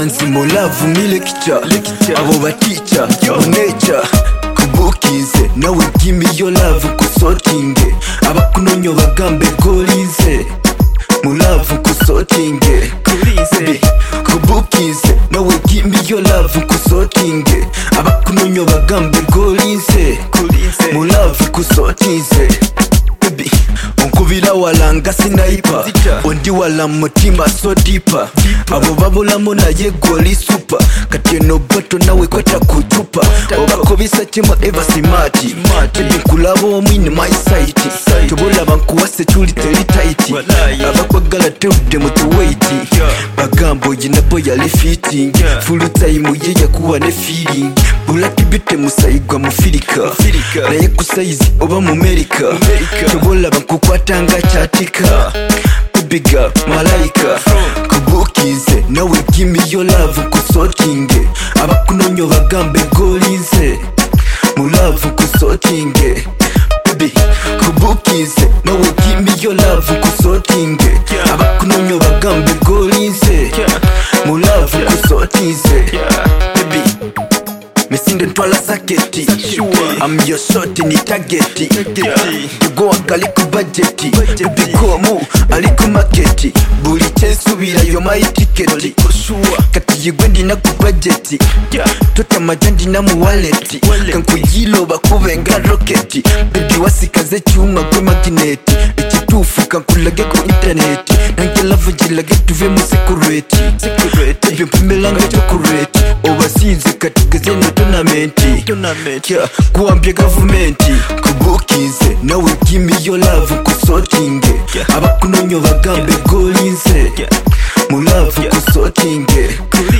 Emudanzi mu love me lecture abo baticha nature kubukize nawe give me your love kusotinge abakunonyo bagambe golize mu love kusotinge kubukize nawe give me your love kusotinge abakunonyo bagambe golize mu love kusotinze baby onkubira walanga sinaipa ondi wala mutima so deeper abo babulamu naye goli super kati no bato nawe kwata kuchupa obakobisa chimo eva simati kulabo omwini my sight tubula bankuwase chuli teli tight abakwagala teude mutuwaiti bagambo jinabo yali fitting full time ye yakuwa ne feeling bulaki bite musaigwa mufirika naye kusaizi oba mu America tubula bankukwatanga chatika biga malaika kubukize nawe give me your love kusotinge abakunonyo bagambe golize mu love kusotinge baby kubukize nawe give me your love kusotinge abakunonyo bagambe golize mu love kusotinze baby Misinde ntwala saketi I'm your shot ni targeti Yugo akaliko budgeti Bikomu aliko marketi Buli chensubira yo my ticketi Kati yigwendi na kubudgeti Tota majandi na mu wallet Kankujilo bakubenga roketi Baby wasikaze chuma kwe magneti Echitufu kankulage ku interneti Nange love jilage tuve mu security Baby mpimelanga chokureti Overseas katigeze no tournamenti kuambia gavumenti kubukize nawe give me your love kusotinge abakunonyo bagambe golize mu love kusotinge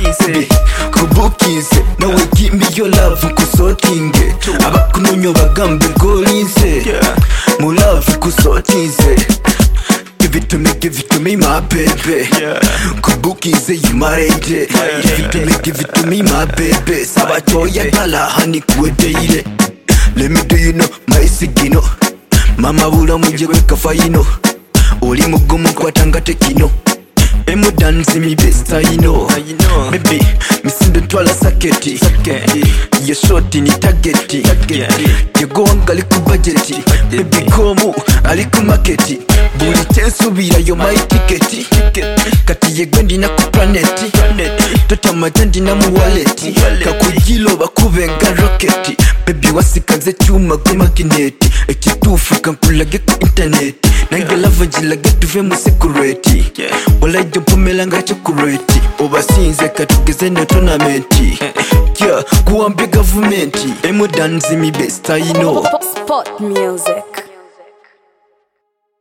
kubukize nawe give me your love kusotinge abakunonyo bagambe golize mu love kusotinze Give it to me, my baby. Kubukize you married. Give it to me, my baby. Sabatoya dala hani kuedeire. Let me do you know my sigino. Mama bula muje kafayino. Oli mugumu kwa tangate kino. Emudanzi mi best I know. Baby, misinde twala saketi. Your shot ni targeti. Yugo angali ku budgeti. Baby komu ali ku marketi. Buli chensubira yo my ticketi. Kati yegwendi na ku planeti. Tota majandi na mu wallet. Kakujilo bakubenga roketi. Baby wasikaze chuma ku magneti. Ekitufu kankulage ku internet. Nange love jilage tuve mu security. Wala jopomelanga chokureti. Obasinze katugeze no tournamenti. Kuambia gavumenti. Emudanzi mi best I know. Spot music.